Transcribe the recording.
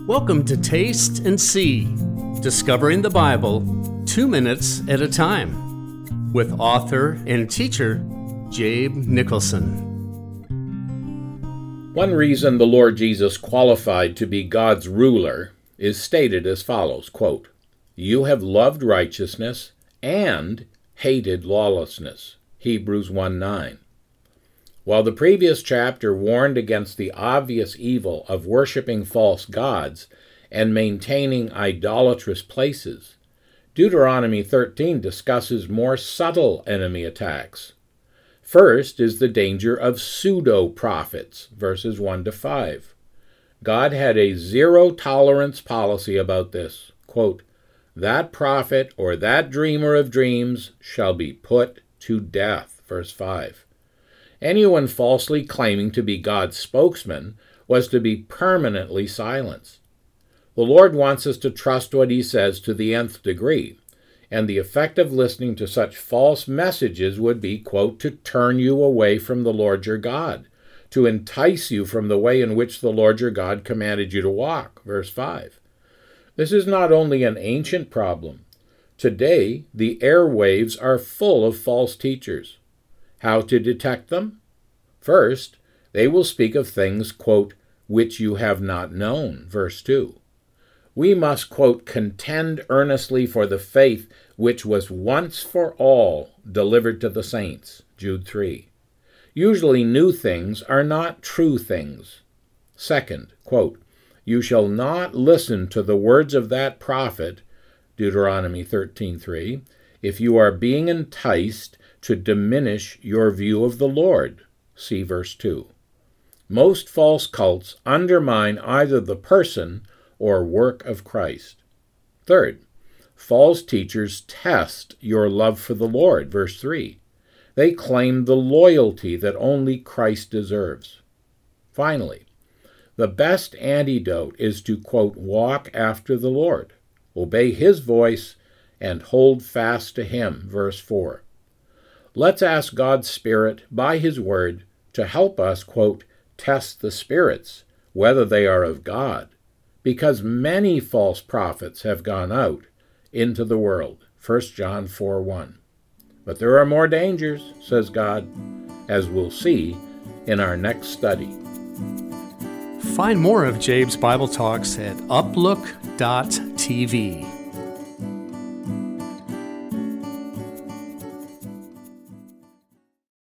Welcome to Taste and See, Discovering the Bible 2 minutes at a time, with author and teacher Jabe Nicholson. One reason the Lord Jesus qualified to be God's ruler is stated as follows, quote, "You have loved righteousness and hated lawlessness." Hebrews 1:9. While the previous chapter warned against the obvious evil of worshiping false gods and maintaining idolatrous places, Deuteronomy 13 discusses more subtle enemy attacks. First is the danger of pseudo-prophets, verses 1 to 5. God had a zero-tolerance policy about this. Quote, "That prophet or that dreamer of dreams shall be put to death," verse 5. Anyone falsely claiming to be God's spokesman was to be permanently silenced. The Lord wants us to trust what he says to the nth degree, and the effect of listening to such false messages would be, quote, "to turn you away from the Lord your God, to entice you from the way in which the Lord your God commanded you to walk," verse 5. This is not only an ancient problem. Today, the airwaves are full of false teachers. How to detect them? First, they will speak of things, quote, "which you have not known," verse 2. We must, quote, "contend earnestly for the faith which was once for all delivered to the saints," Jude 3. Usually new things are not true things. Second, quote, "You shall not listen to the words of that prophet," Deuteronomy 13:3, "if you are being enticed to diminish your view of the Lord," see verse 2. Most false cults undermine either the person or work of Christ. Third, false teachers test your love for the Lord, verse 3. They claim the loyalty that only Christ deserves. Finally, the best antidote is to, quote, "walk after the Lord, obey his voice, and hold fast to him," verse 4. Let's ask God's Spirit, by his word, to help us, quote, "test the spirits, whether they are of God, because many false prophets have gone out into the world," 1 John 4:1. But there are more dangers, says God, as we'll see in our next study. Find more of Jabe's Bible Talks at uplook.tv.